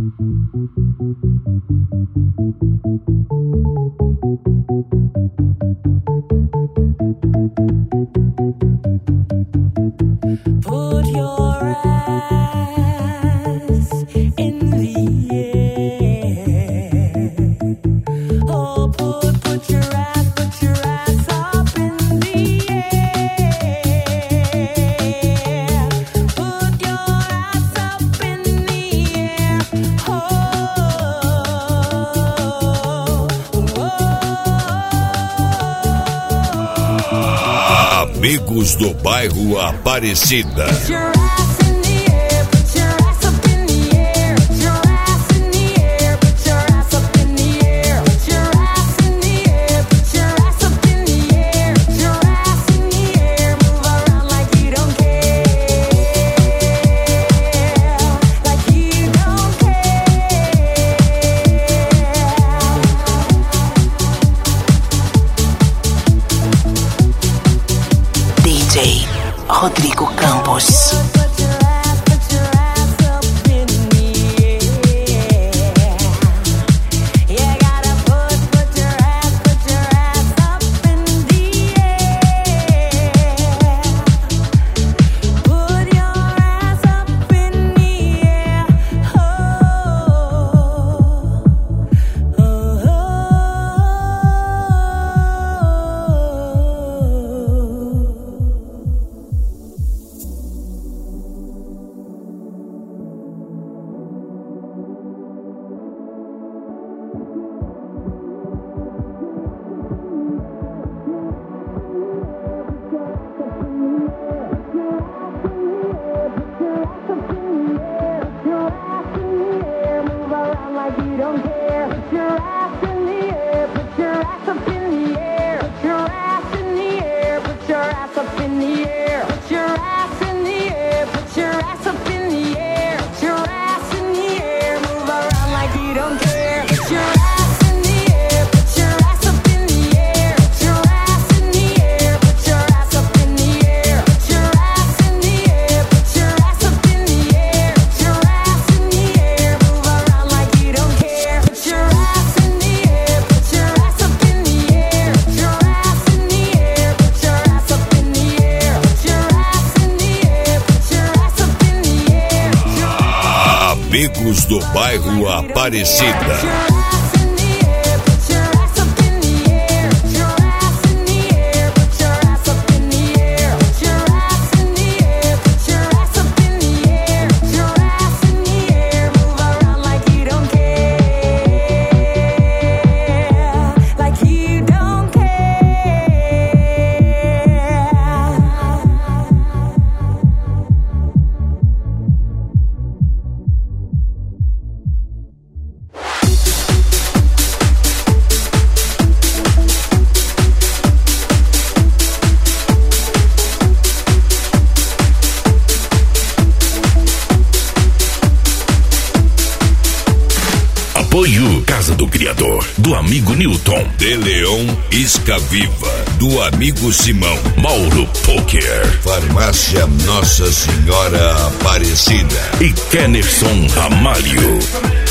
Put your ass in the air. Oh, put your ass up in the air. Put your ass up in the air. Oh, Amigos do Bairro Aparecida. DJ Rodrigo Campos. Amigos do Bairro Aparecida. Apoio Casa do Criador, do amigo Newton. De Leão Isca Viva, do amigo Simão. Mauro Poker. Farmácia Nossa Senhora Aparecida. E Kenerson Ramalho.